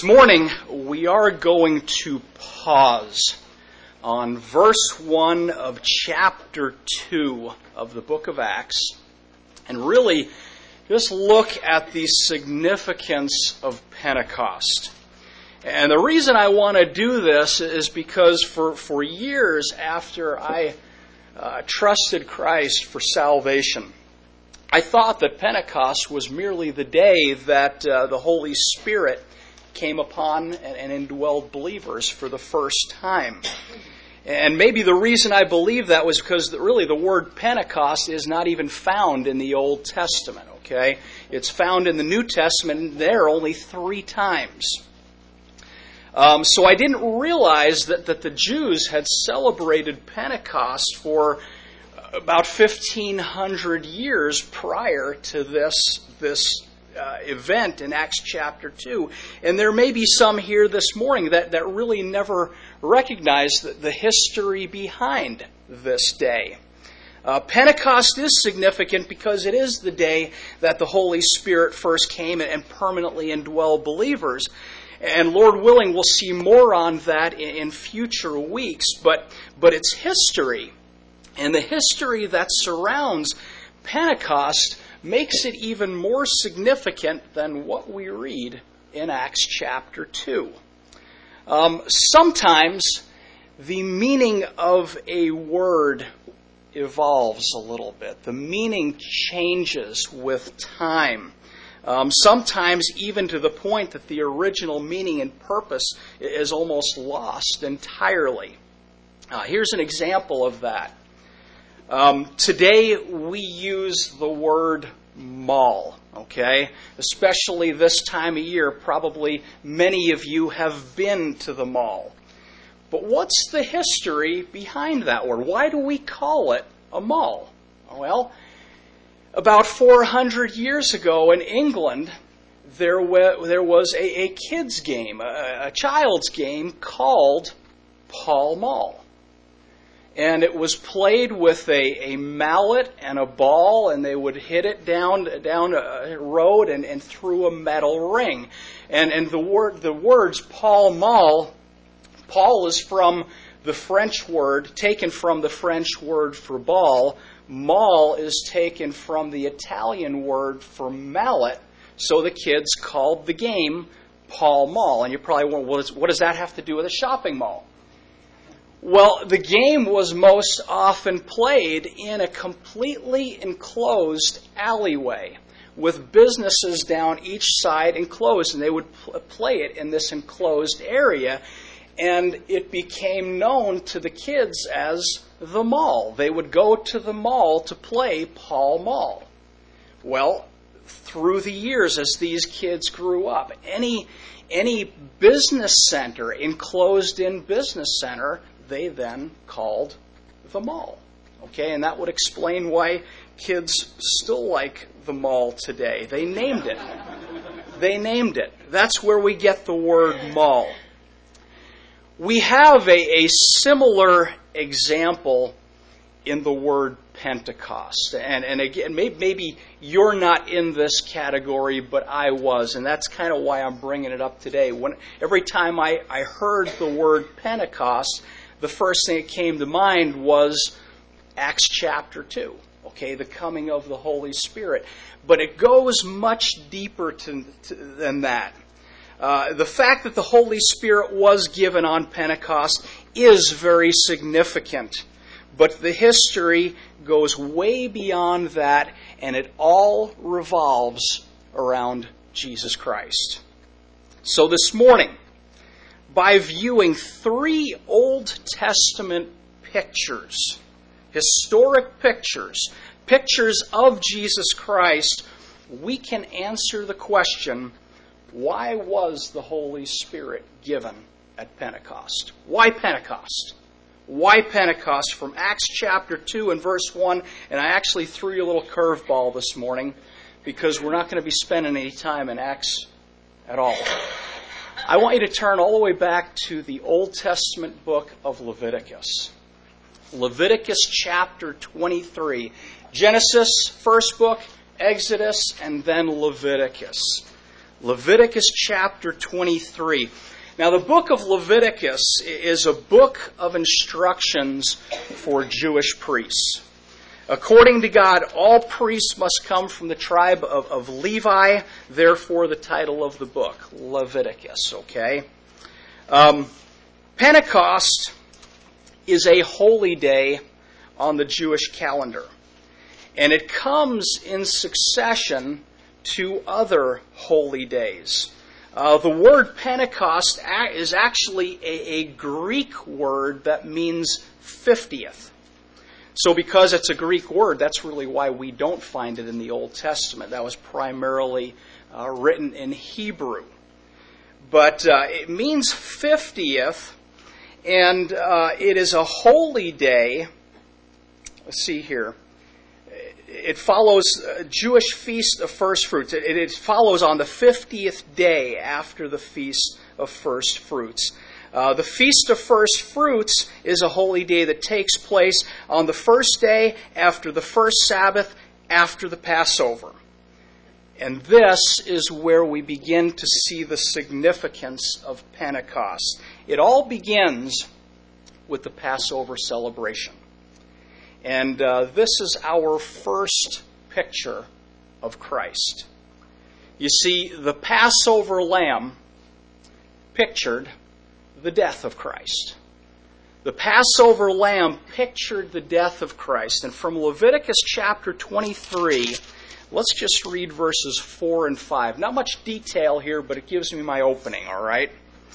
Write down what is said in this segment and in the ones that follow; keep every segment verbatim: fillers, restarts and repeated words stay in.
This morning, we are going to pause on verse one of chapter two of the book of Acts and really just look at the significance of Pentecost. And the reason I want to do this is because for, for years after I uh, trusted Christ for salvation, I thought that Pentecost was merely the day that uh, the Holy Spirit came upon and, and indwelled believers for the first time. And maybe the reason I believe that was because really the word Pentecost is not even found in the Old Testament, okay? It's found in the New Testament and there only three times. Um, so I didn't realize that, that the Jews had celebrated Pentecost for about fifteen hundred years prior to this, this uh, event in Acts chapter two. And there may be some here this morning that, that really never recognized the, the history behind this day. Uh, Pentecost is significant because it is the day that the Holy Spirit first came and permanently indwelled believers. And Lord willing, we'll see more on that in, in future weeks. But, but its history and the history that surrounds Pentecost makes it even more significant than what we read in Acts chapter two. Um, sometimes the meaning of a word evolves a little bit. The meaning changes with time. Um, sometimes even to the point that the original meaning and purpose is almost lost entirely. Uh, here's an example of that. Um, today we use the word mall, okay? Especially this time of year, probably many of you have been to the mall. But what's the history behind that word? Why do we call it a mall? Well, about four hundred years ago in England, there, wa- there was a, a kids' game, a, a child's game called Pall Mall. And it was played with a, a mallet and a ball, and they would hit it down down a road and, and through a metal ring. And and the word the words Pall Mall, Paul is from the French word, taken from the French word for ball. Mall is taken from the Italian word for mallet. So the kids called the game Pall Mall. And you're probably wondering, what, is, what does that have to do with a shopping mall? Well, the game was most often played in a completely enclosed alleyway with businesses down each side enclosed, and they would pl- play it in this enclosed area, and it became known to the kids as the mall. They would go to the mall to play Pall Mall. Well, through the years as these kids grew up, any any business center, enclosed-in business center, they then called the mall. Okay, and that would explain why kids still like the mall today. They named it. They named it. That's where we get the word mall. We have a, a similar example in the word Pentecost. And, and again, maybe, maybe you're not in this category, but I was. And that's kind of why I'm bringing it up today. When every time I, I heard the word Pentecost, the first thing that came to mind was Acts chapter two, okay, the coming of the Holy Spirit. But it goes much deeper to, to, than that. Uh, the fact that the Holy Spirit was given on Pentecost is very significant. But the history goes way beyond that, and it all revolves around Jesus Christ. So this morning, by viewing three Old Testament pictures, historic pictures, pictures of Jesus Christ, we can answer the question, why was the Holy Spirit given at Pentecost? Why Pentecost? Why Pentecost? From Acts chapter two and verse one, and I actually threw you a little curveball this morning because we're not going to be spending any time in Acts at all. I want you to turn all the way back to the Old Testament book of Leviticus. Leviticus chapter twenty-three. Genesis, first book, Exodus, and then Leviticus. Leviticus chapter twenty-three. Now, the book of Leviticus is a book of instructions for Jewish priests. According to God, all priests must come from the tribe of, of Levi, therefore the title of the book, Leviticus, okay? Um, Pentecost is a holy day on the Jewish calendar, and it comes in succession to other holy days. Uh, the word Pentecost is actually a, a Greek word that means fiftieth. So because it's a Greek word, that's really why we don't find it in the Old Testament. That was primarily uh, written in Hebrew. But uh, it means fiftieth, and uh, it is a holy day. Let's see here. It follows a Jewish feast of first fruits. It, it follows on the fiftieth day after the feast of first fruits. Uh, the Feast of First Fruits is a holy day that takes place on the first day after the first Sabbath after the Passover. And this is where we begin to see the significance of Pentecost. It all begins with the Passover celebration. And uh, this is our first picture of Christ. You see, the Passover lamb pictured the death of Christ. The Passover lamb pictured the death of Christ. And from Leviticus chapter twenty-three, let's just read verses four and five. Not much detail here, but it gives me my opening, all right?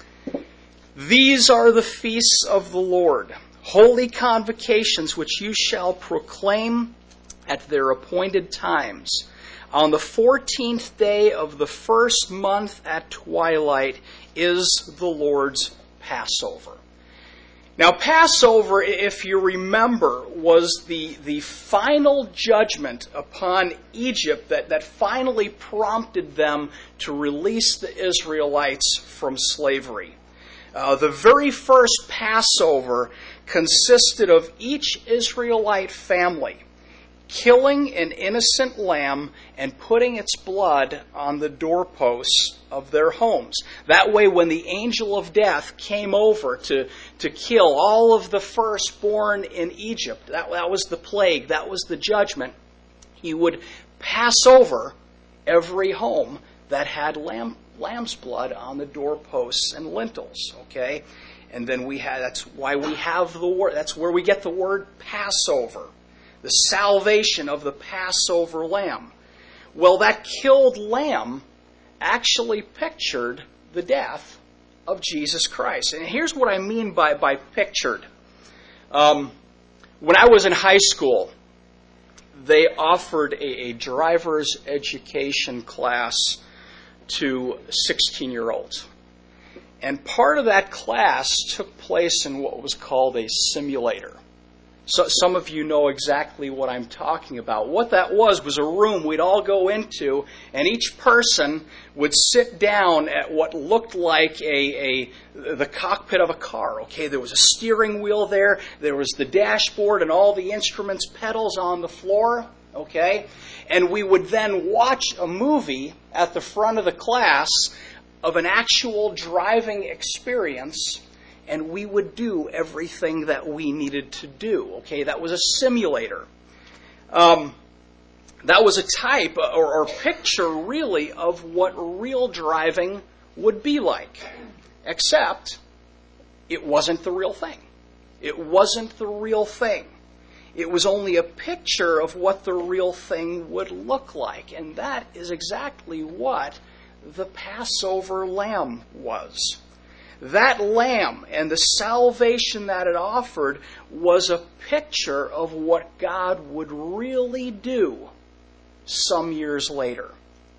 These are the feasts of the Lord, holy convocations which you shall proclaim at their appointed times. On the fourteenth day of the first month at twilight is the Lord's Passover. Now, Passover, if you remember, was the, the final judgment upon Egypt that, that finally prompted them to release the Israelites from slavery. Uh, the very first Passover consisted of each Israelite family killing an innocent lamb and putting its blood on the doorposts of their homes. That way, when the angel of death came over to, to kill all of the firstborn in Egypt, that, that was the plague, that was the judgment, he would pass over every home that had lamb, lamb's blood on the doorposts and lintels, okay? And then we had, that's why we have the word, that's where we get the word Passover. The salvation of the Passover lamb. Well, that killed lamb actually pictured the death of Jesus Christ. And here's what I mean by, by pictured. Um, when I was in high school, they offered a, a driver's education class to sixteen-year-olds. And part of that class took place in what was called a simulator. So some of you know exactly what I'm talking about. What that was was a room we'd all go into, and each person would sit down at what looked like a, a the cockpit of a car. Okay, there was a steering wheel there, there was the dashboard and all the instruments, pedals on the floor. Okay, and we would then watch a movie at the front of the class of an actual driving experience. And we would do everything that we needed to do. Okay, that was a simulator. Um, that was a type or, or picture, really, of what real driving would be like. Except, it wasn't the real thing. It wasn't the real thing. It was only a picture of what the real thing would look like. And that is exactly what the Passover lamb was. That lamb and the salvation that it offered was a picture of what God would really do some years later.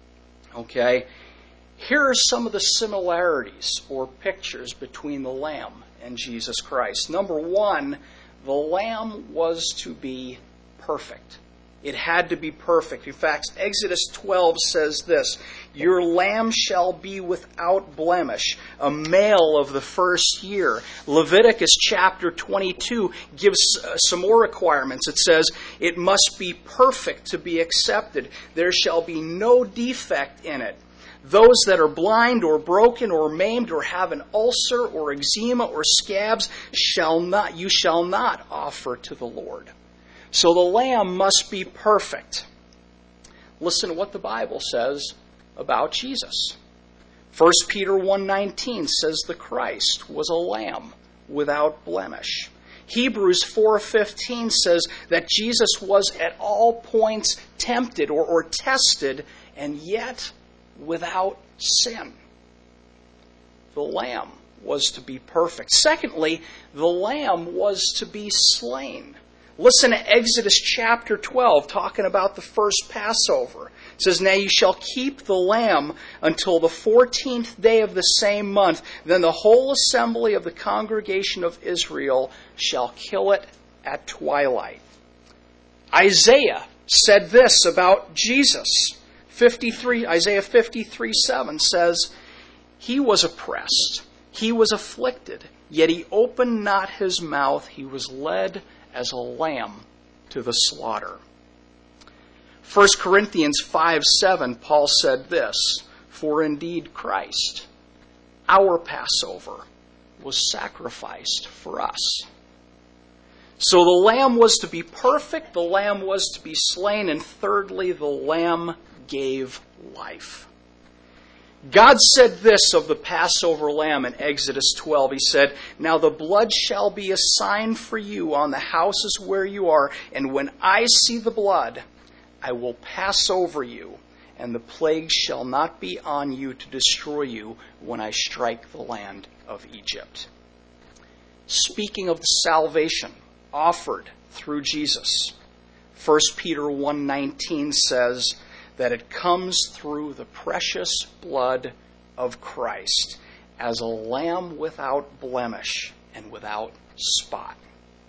Okay? Here are some of the similarities or pictures between the lamb and Jesus Christ. Number one, the lamb was to be perfect. It had to be perfect. In fact, Exodus twelve says this, "Your lamb shall be without blemish, a male of the first year." Leviticus chapter twenty-two gives uh, some more requirements. It says, "It must be perfect to be accepted. There shall be no defect in it. Those that are blind or broken or maimed or have an ulcer or eczema or scabs shall not, you shall not offer to the Lord. So the lamb must be perfect. Listen to what the Bible says about Jesus. First Peter one nineteen says the Christ was a lamb without blemish. Hebrews four fifteen says that Jesus was at all points tempted or, or tested, and yet without sin. The lamb was to be perfect. Secondly, the lamb was to be slain. Listen to Exodus chapter twelve, talking about the first Passover. It says, "Now you shall keep the lamb until the fourteenth day of the same month. Then the whole assembly of the congregation of Israel shall kill it at twilight." Isaiah said this about Jesus. fifty-three, Isaiah fifty-three seven says, "He was oppressed, he was afflicted, yet he opened not his mouth. He was led as a lamb to the slaughter." First Corinthians five seven, Paul said this, "For indeed Christ, our Passover, was sacrificed for us." So the lamb was to be perfect, the lamb was to be slain, and thirdly, the lamb gave life. God said this of the Passover lamb in Exodus twelve. He said, "Now the blood shall be a sign for you on the houses where you are, and when I see the blood, I will pass over you, and the plague shall not be on you to destroy you when I strike the land of Egypt." Speaking of the salvation offered through Jesus, First Peter one nineteen says that it comes through the precious blood of Christ as a lamb without blemish and without spot.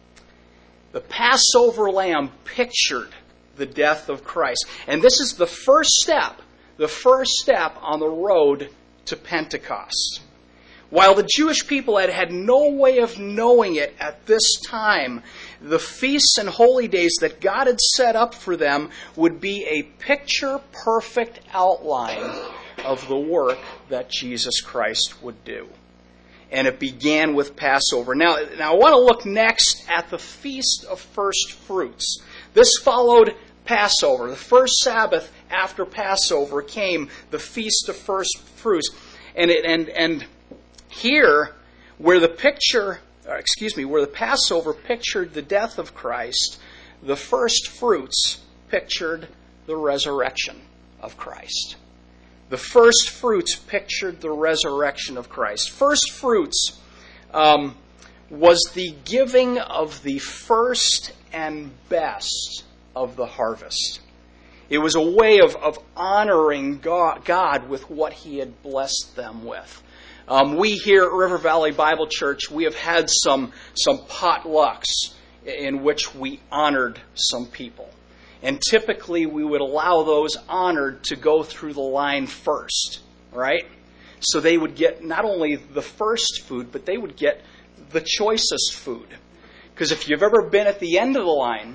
The Passover lamb pictured the death of Christ. And this is the first step, the first step on the road to Pentecost. While the Jewish people had had no way of knowing it at this time, the feasts and holy days that God had set up for them would be a picture-perfect outline of the work that Jesus Christ would do. And it began with Passover. Now, now I want to look next at the Feast of First Fruits. This followed Passover. The first Sabbath after Passover came the Feast of First Fruits. And it, and and here, where the picture, or excuse me, where the Passover pictured the death of Christ, the first fruits pictured the resurrection of Christ. The first fruits pictured the resurrection of Christ. First fruits um, was the giving of the first and best of the harvest. It was a way of, of honoring God, God with what He had blessed them with. Um, we here at River Valley Bible Church, we have had some, some potlucks in which we honored some people. And typically we would allow those honored to go through the line first, right? So they would get not only the first food, but they would get the choicest food. Because if you've ever been at the end of the line,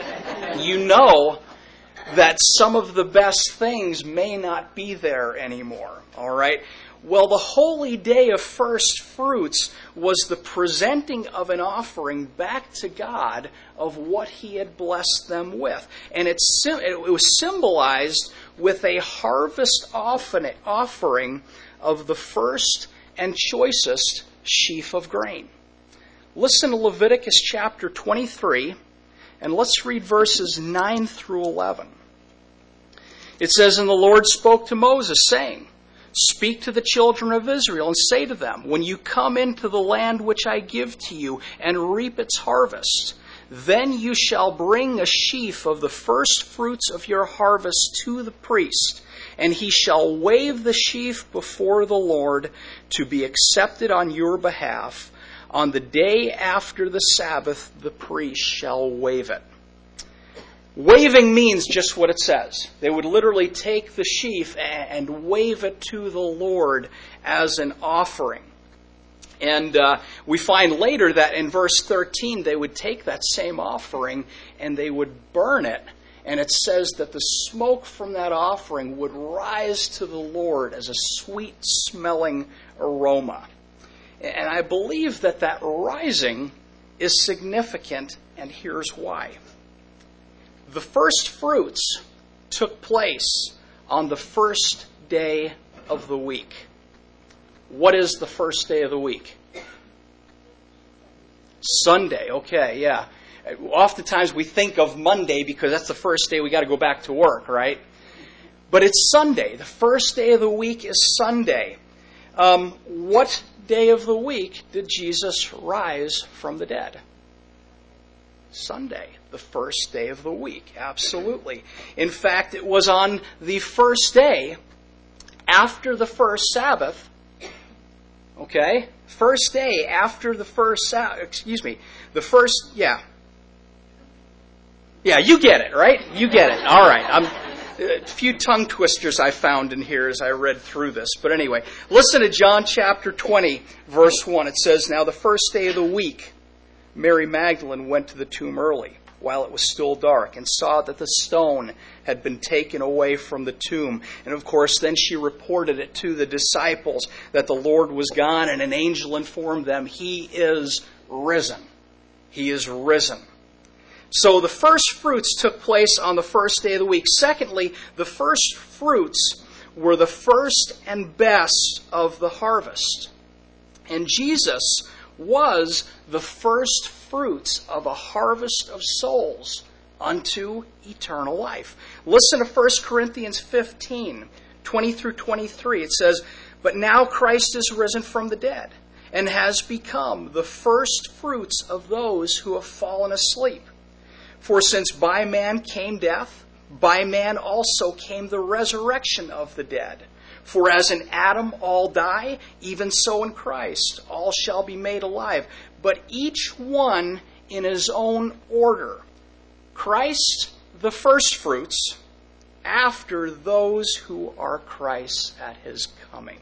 you know that some of the best things may not be there anymore, all right? Well, the holy day of first fruits was the presenting of an offering back to God of what He had blessed them with. And it, it was symbolized with a harvest offering of the first and choicest sheaf of grain. Listen to Leviticus chapter twenty-three, and let's read verses nine through eleven. It says, "And the Lord spoke to Moses, saying, Speak to the children of Israel and say to them, when you come into the land which I give to you and reap its harvest, then you shall bring a sheaf of the first fruits of your harvest to the priest, and he shall wave the sheaf before the Lord to be accepted on your behalf. On the day after the Sabbath, the priest shall wave it." Waving means just what it says. They would literally take the sheaf and wave it to the Lord as an offering. And uh, we find later that in verse thirteen, they would take that same offering and they would burn it And it says that the smoke from that offering would rise to the Lord as a sweet-smelling aroma. And I believe that that rising is significant, and here's why. The first fruits took place on the first day of the week. What is the first day of the week? Sunday, okay, yeah. Oftentimes we think of Monday because that's the first day we got to go back to work, right? But it's Sunday. The first day of the week is Sunday. Um, what day of the week did Jesus rise from the dead? Sunday, the first day of the week, absolutely. In fact, it was on the first day after the first Sabbath, okay? First day after the first Sabbath, excuse me, the first, yeah. Yeah, you get it, right? You get it. All right. I'm, a few tongue twisters I found in here as I read through this. But anyway, listen to John chapter twenty, verse one. It says, "Now the first day of the week, Mary Magdalene went to the tomb early, while it was still dark, and saw that the stone had been taken away from the tomb. And of course, then she reported it to the disciples that the Lord was gone, and an angel informed them, He is risen. He is risen." So the first fruits took place on the first day of the week. Secondly, the first fruits were the first and best of the harvest. And Jesus was the first fruits of a harvest of souls unto eternal life. Listen to First Corinthians fifteen, twenty through twenty-three. It says, "But now Christ is risen from the dead, and has become the first fruits of those who have fallen asleep. For since by man came death, by man also came the resurrection of the dead. For as in Adam all die, even so in Christ all shall be made alive, but each one in his own order. Christ the firstfruits, after those who are Christ's at his coming."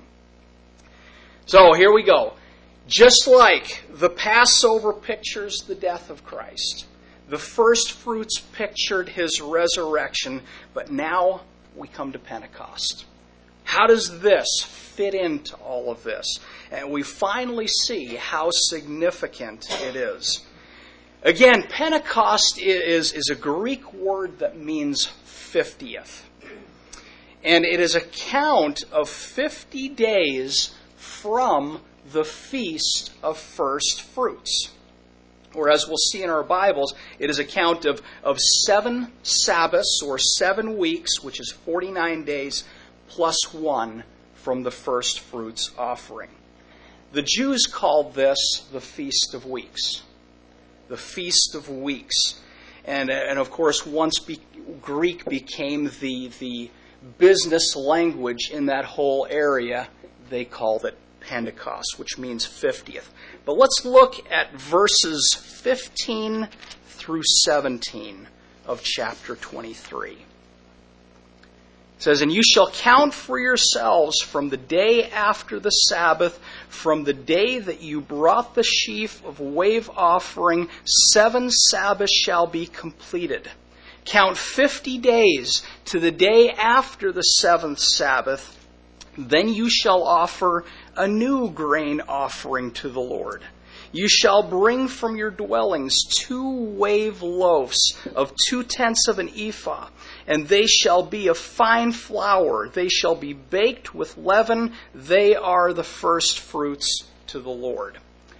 So here we go. Just like the Passover pictures the death of Christ, the first fruits pictured his resurrection, but now we come to Pentecost. How does this fit into all of this? And we finally see how significant it is. Again, Pentecost is, is a Greek word that means fiftieth. And it is a count of fifty days from the Feast of First Fruits. Or as we'll see in our Bibles, it is a count of, of seven Sabbaths or seven weeks, which is forty-nine days, plus one from the first fruits offering. The Jews called this the Feast of Weeks. The Feast of Weeks. And, and of course, once be, Greek became the, the business language in that whole area, they called it Pentecost, which means fiftieth. But let's look at verses fifteen through seventeen of chapter twenty-three. It says, "And you shall count for yourselves from the day after the Sabbath, from the day that you brought the sheaf of wave offering, seven Sabbaths shall be completed. Count fifty days to the day after the seventh Sabbath. Then you shall offer a new grain offering to the Lord. You shall bring from your dwellings two wave loaves of two tenths of an ephah, and they shall be of fine flour. They shall be baked with leaven. They are the first fruits to the Lord."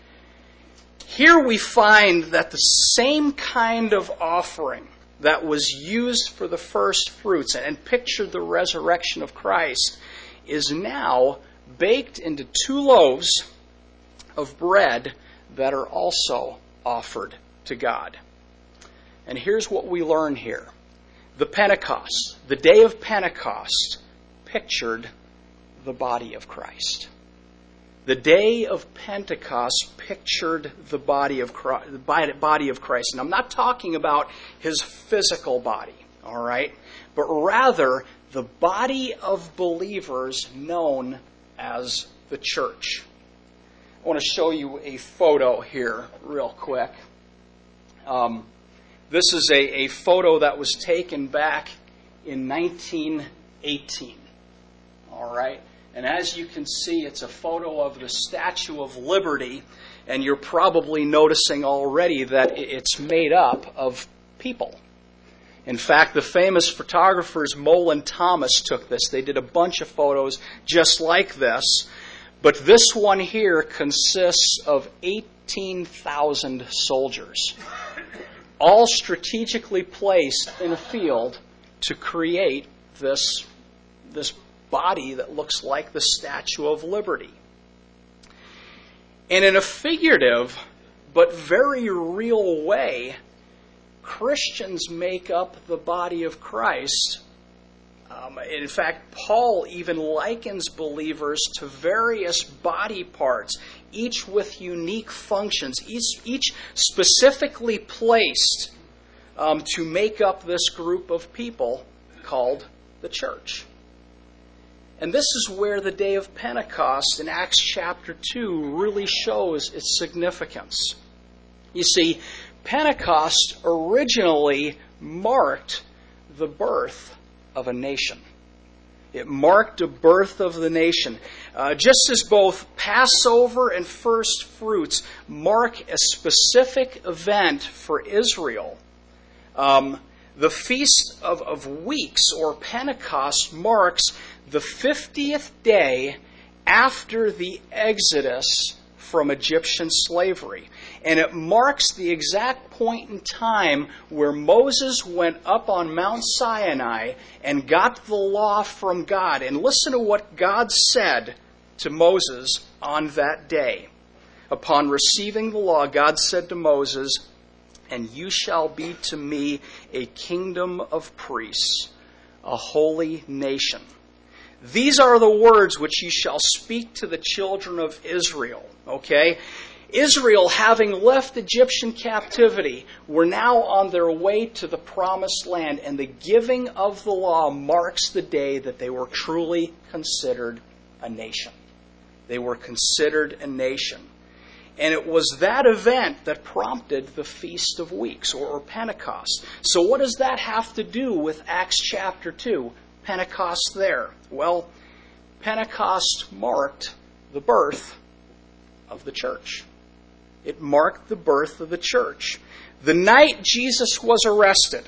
Here we find that the same kind of offering that was used for the first fruits and pictured the resurrection of Christ is now baked into two loaves of bread that are also offered to God. And here's what we learn here. The Pentecost, the day of Pentecost, pictured the body of Christ. The day of Pentecost pictured the body of Christ, the body of Christ. And I'm not talking about his physical body, all right? But rather the body of believers known as the church. I want to show you a photo here real quick. Um, This is a, a photo that was taken back in nineteen eighteen. All right? And as you can see, it's a photo of the Statue of Liberty, and you're probably noticing already that it's made up of people. In fact, the famous photographers Moll and Thomas took this. They did a bunch of photos just like this, but this one here consists of eighteen thousand soldiers, all strategically placed in a field to create this, this body that looks like the Statue of Liberty. And in a figurative but very real way, Christians make up the body of Christ. Um, in fact, Paul even likens believers to various body parts, each with unique functions, each, each specifically placed um, to make up this group of people called the church. And this is where the day of Pentecost in Acts chapter two really shows its significance. You see, Pentecost originally marked the birth of a nation. It marked the birth of the nation. Uh, just as both Passover and first fruits mark a specific event for Israel, um, the Feast of, of Weeks, or Pentecost, marks the fiftieth day after the Exodus from Egyptian slavery. And it marks the exact point in time where Moses went up on Mount Sinai and got the law from God. And listen to what God said to Moses on that day. Upon receiving the law, God said to Moses, "And you shall be to me a kingdom of priests, a holy nation. These are the words which you shall speak to the children of Israel." Okay? Israel, having left Egyptian captivity, were now on their way to the promised land, and the giving of the law marks the day that they were truly considered a nation. They were considered a nation. And it was that event that prompted the Feast of Weeks, or, or Pentecost. So what does that have to do with Acts chapter two? Pentecost there. Well, Pentecost marked the birth of the church. It marked the birth of the church. The night Jesus was arrested,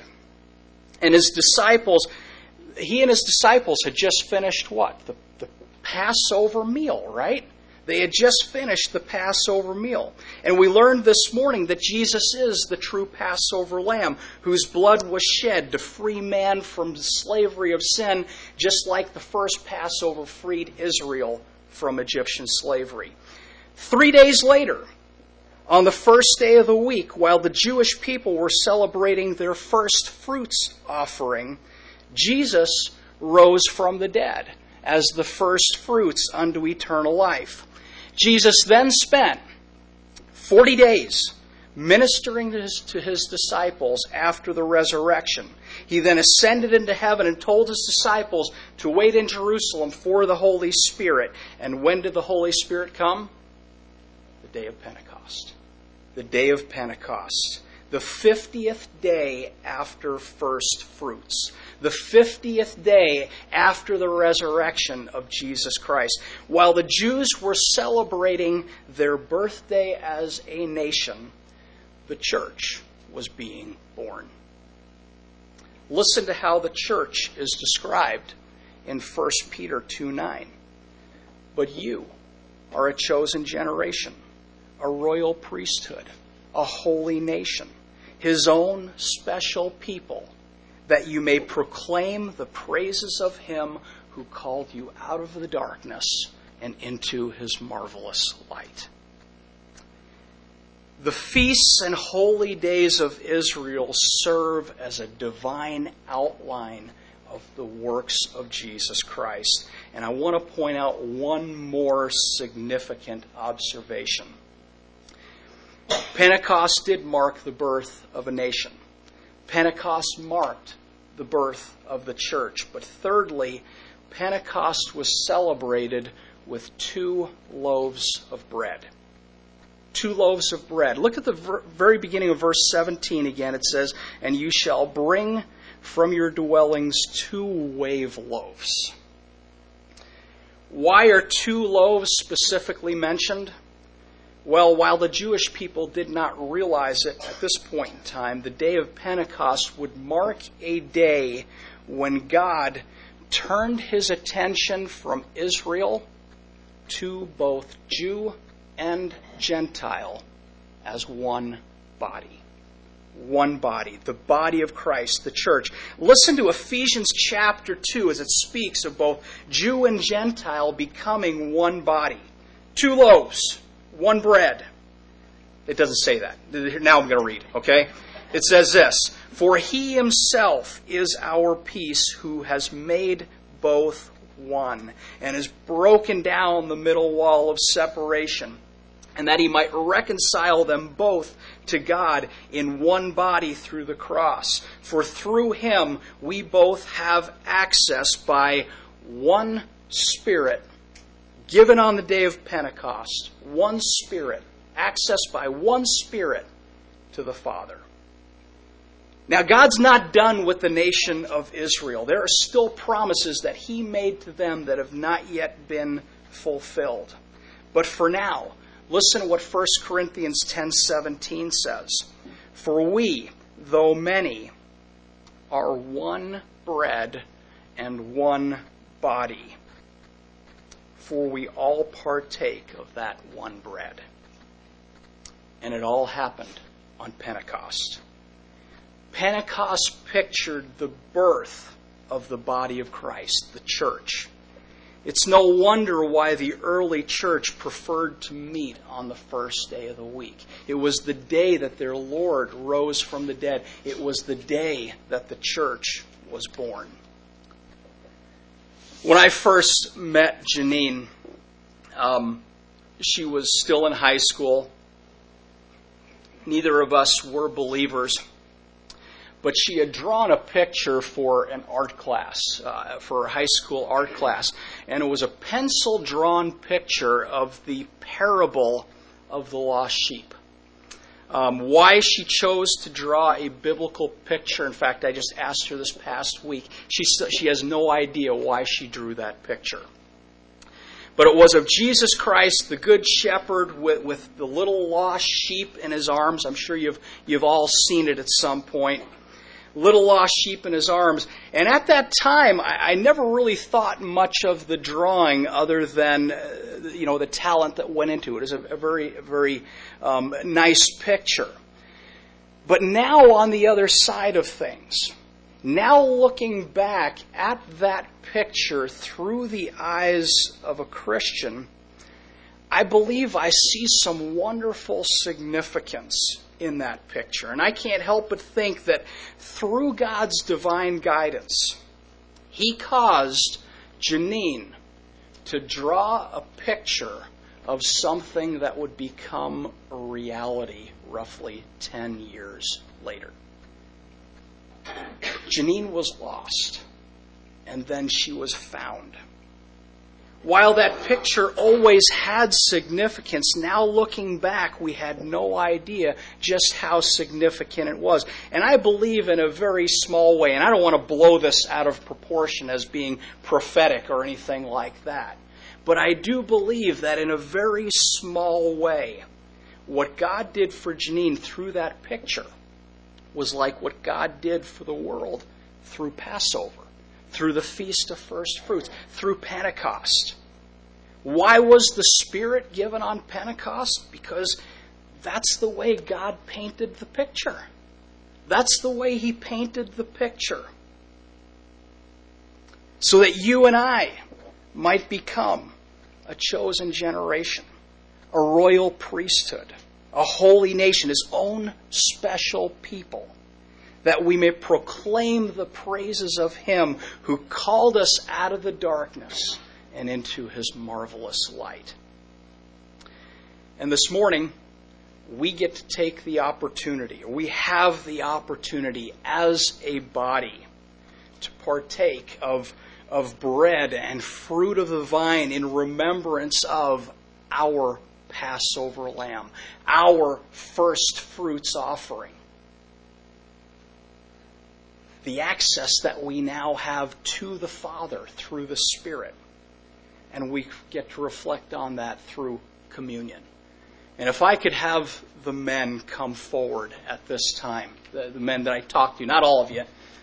and his disciples, he and his disciples had just finished what? The, the Passover meal, right? They had just finished the Passover meal. And we learned this morning that Jesus is the true Passover lamb, whose blood was shed to free man from the slavery of sin, just like the first Passover freed Israel from Egyptian slavery. Three days later, on the first day of the week, while the Jewish people were celebrating their first fruits offering, Jesus rose from the dead as the first fruits unto eternal life. Jesus then spent forty days ministering to his, to his disciples after the resurrection. He then ascended into heaven and told his disciples to wait in Jerusalem for the Holy Spirit. And when did the Holy Spirit come? The day of Pentecost. The day of Pentecost. The fiftieth day after first fruits. The fiftieth day after the resurrection of Jesus Christ. While the Jews were celebrating their birthday as a nation, the church was being born. Listen to how the church is described in First Peter two nine. But you are a chosen generation, a royal priesthood, a holy nation, his own special people, that you may proclaim the praises of him who called you out of the darkness and into his marvelous light. The feasts and holy days of Israel serve as a divine outline of the works of Jesus Christ. And I want to point out one more significant observation. Pentecost did mark the birth of a nation. Pentecost marked the birth of the church. But thirdly, Pentecost was celebrated with two loaves of bread. two loaves of bread. Look at the ver- very beginning of verse seventeen again. It says, "And you shall bring from your dwellings two wave loaves." Why are two loaves specifically mentioned? Well, while the Jewish people did not realize it at this point in time, the day of Pentecost would mark a day when God turned his attention from Israel to both Jew and Gentile as one body. One body, the body of Christ, the church. Listen to Ephesians chapter two as it speaks of both Jew and Gentile becoming one body. Two loaves, one bread. It doesn't say that. Now I'm going to read, okay? It says this, "For he himself is our peace, who has made both one, and has broken down the middle wall of separation, and that he might reconcile them both to God in one body through the cross. For through him we both have access by one Spirit, given on the day of Pentecost, one Spirit, access by one Spirit to the Father." Now, God's not done with the nation of Israel. There are still promises that he made to them that have not yet been fulfilled. But for now, listen to what First Corinthians ten seventeen says. "For we, though many, are one bread and one body, for we all partake of that one bread." And it all happened on Pentecost. Pentecost pictured the birth of the body of Christ, the church. It's no wonder why the early church preferred to meet on the first day of the week. It was the day that their Lord rose from the dead. It was the day that the church was born. When I first met Janine, um, she was still in high school. Neither of us were believers. But she had drawn a picture for an art class, uh, for a high school art class. And it was a pencil-drawn picture of the parable of the lost sheep. Um, why she chose to draw a biblical picture, in fact, I just asked her this past week. She, she has no idea why she drew that picture. But it was of Jesus Christ, the Good Shepherd, with, with the little lost sheep in his arms. I'm sure you've you've all seen it at some point. Little lost sheep in his arms. And at that time, I, I never really thought much of the drawing other than, uh, you know, the talent that went into it. It was a, a very, very um, nice picture. But now on the other side of things, now looking back at that picture through the eyes of a Christian, I believe I see some wonderful significance in that picture. And I can't help but think that through God's divine guidance, he caused Janine to draw a picture of something that would become a reality roughly ten years later. Janine was lost, and then she was found. While that picture always had significance, now looking back, we had no idea just how significant it was. And I believe in a very small way, and I don't want to blow this out of proportion as being prophetic or anything like that, but I do believe that in a very small way, what God did for Janine through that picture was like what God did for the world through Passover, through the Feast of First Fruits, through Pentecost. Why was the Spirit given on Pentecost? Because that's the way God painted the picture. That's the way he painted the picture. So that you and I might become a chosen generation, a royal priesthood, a holy nation, his own special people, that we may proclaim the praises of him who called us out of the darkness and into his marvelous light. And this morning, we get to take the opportunity, or we have the opportunity as a body to partake of, of bread and fruit of the vine in remembrance of our Passover lamb, our first fruits offering. The access that we now have to the Father through the Spirit. And we get to reflect on that through communion. And if I could have the men come forward at this time, the, the men that I talked to, not all of you,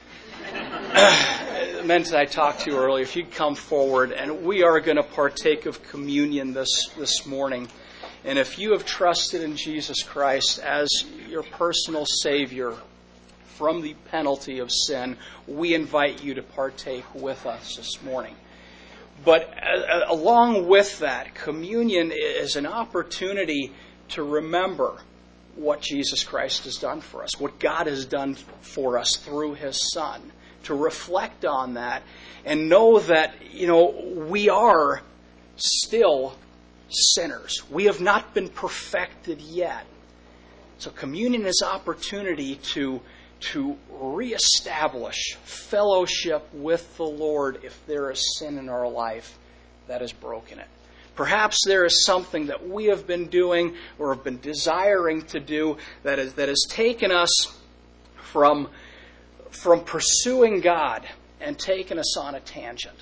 the men that I talked to earlier, if you'd come forward, and we are going to partake of communion this, this morning. And if you have trusted in Jesus Christ as your personal Savior from the penalty of sin, we invite you to partake with us this morning. But uh, along with that, communion is an opportunity to remember what Jesus Christ has done for us, what God has done for us through His Son, to reflect on that and know that, you know, we are still sinners. We have not been perfected yet. So communion is opportunity to to reestablish fellowship with the Lord if there is sin in our life that has broken it. Perhaps there is something that we have been doing or have been desiring to do that, is, that has taken us from, from pursuing God and taken us on a tangent.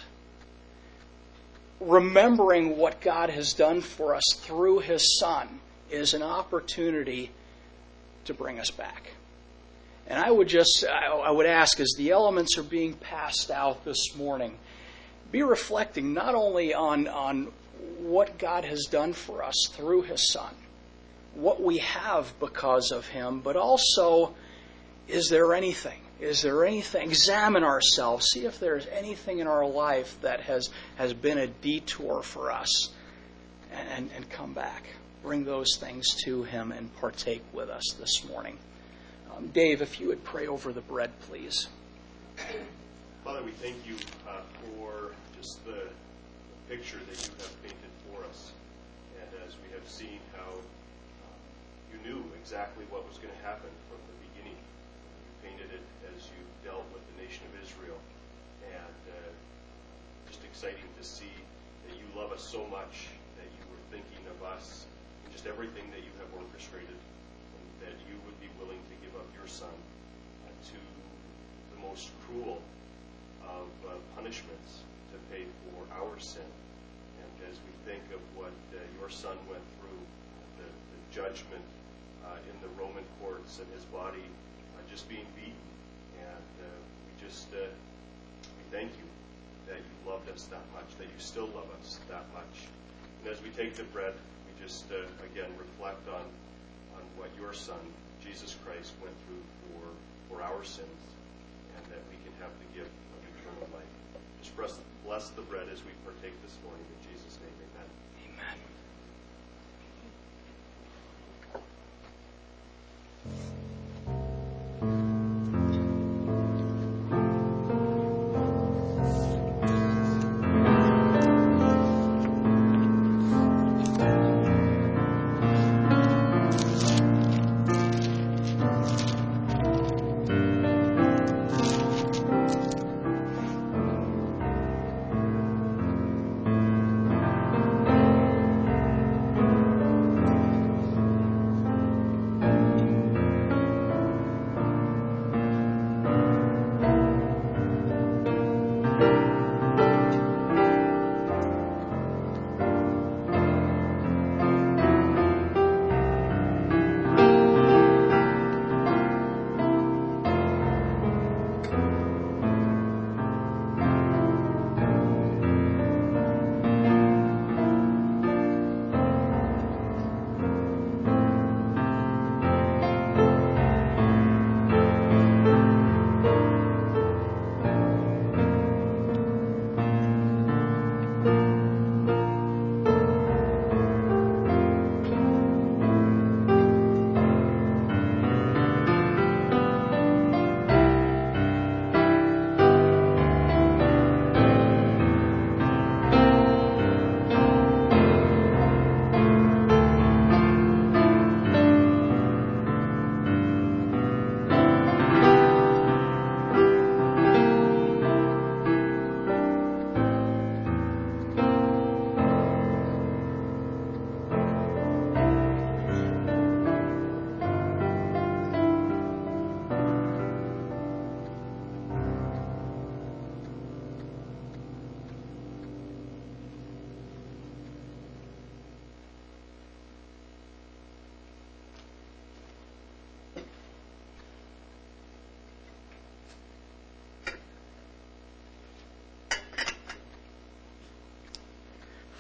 Remembering what God has done for us through His Son is an opportunity to bring us back. And I would just, I would ask, as the elements are being passed out this morning, be reflecting not only on, on what God has done for us through His Son, what we have because of Him, but also, is there anything? Is there anything? Examine ourselves. See if there's anything in our life that has, has been a detour for us. And, and, and come back. Bring those things to Him and partake with us this morning. Um, Dave, if you would pray over the bread, please. Father, we thank you uh, for just the picture that you have painted for us. And as we have seen how uh, you knew exactly what was going to happen from the beginning. You painted it as you dealt with the nation of Israel. And uh, just exciting to see that you love us so much, that you were thinking of us and just everything that you have orchestrated, and that you would be willing to give up your Son uh, to the most cruel of uh, punishments to pay for our sin. And as we think of what uh, your Son went through, the, the judgment uh, in the Roman courts and his body uh, just being beaten, and uh, we just uh, we thank you that you loved us that much, that you still love us that much. And as we take the bread, we just uh, again reflect on on what your Son, Jesus Christ, went through for for our sins, and that we can have the gift of eternal life. Just bless, bless the bread as we partake this morning. In Jesus' name, amen. Amen.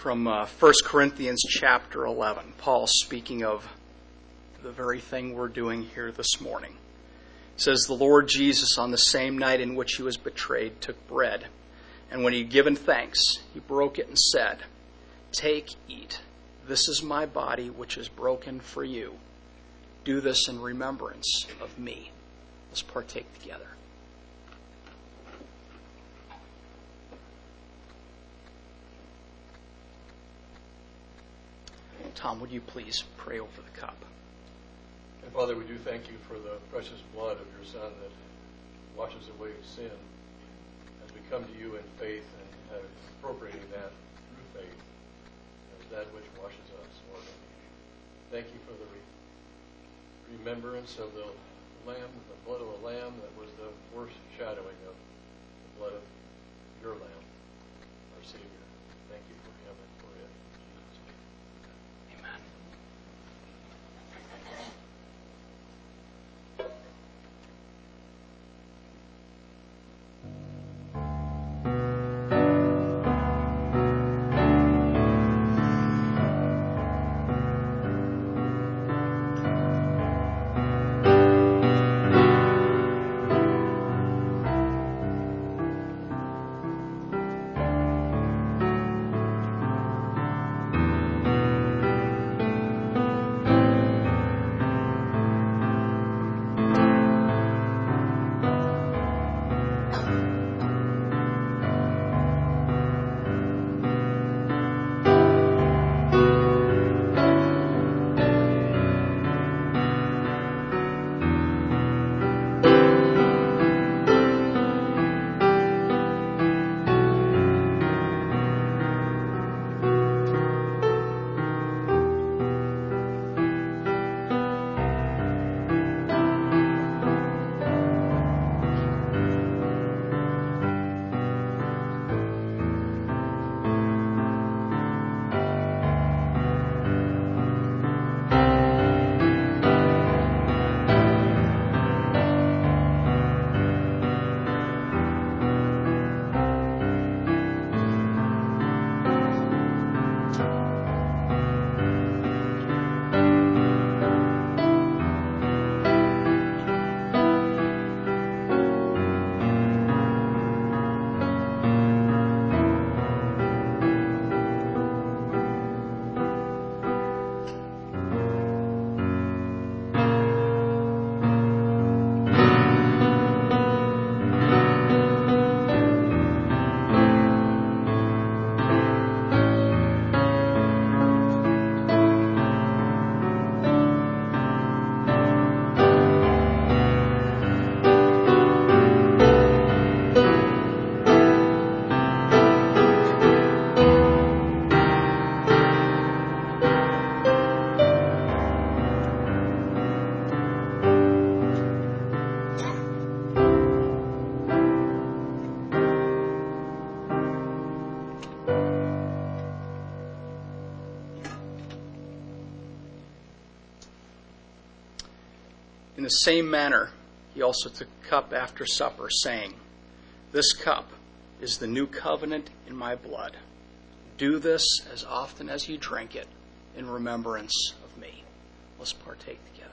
from uh, First Corinthians chapter eleven. Paul speaking of the very thing we're doing here this morning. It says, "The Lord Jesus, on the same night in which he was betrayed, took bread. And when he had given thanks, he broke it and said, 'Take, eat. This is my body, which is broken for you. Do this in remembrance of me.'" Let's partake together. Tom, would you please pray over the cup? And Father, we do thank you for the precious blood of your Son that washes away sin. As we come to you in faith and uh, appropriating that through faith as that which washes us, Lord. Thank you for the re- remembrance of the lamb, the blood of the lamb that was the foreshadowing of the blood of your lamb, our Savior. Thank you for him and for it. In Jesus' name. Amen. In the same manner, he also took a cup after supper, saying, "This cup is the new covenant in my blood. Do this as often as you drink it in remembrance of me." Let's partake together.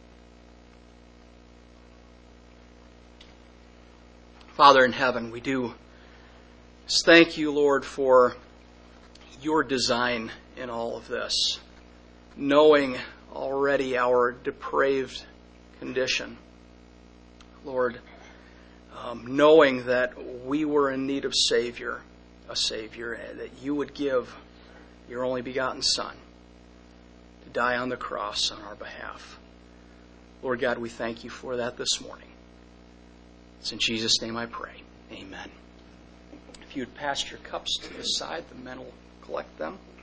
Father in heaven, we do thank you, Lord, for your design in all of this, knowing already our depraved condition. Lord, um, knowing that we were in need of Savior, a Savior, and that you would give your only begotten Son to die on the cross on our behalf. Lord God, we thank you for that this morning. It's in Jesus' name I pray. Amen. If you would pass your cups to the side, the men will collect them.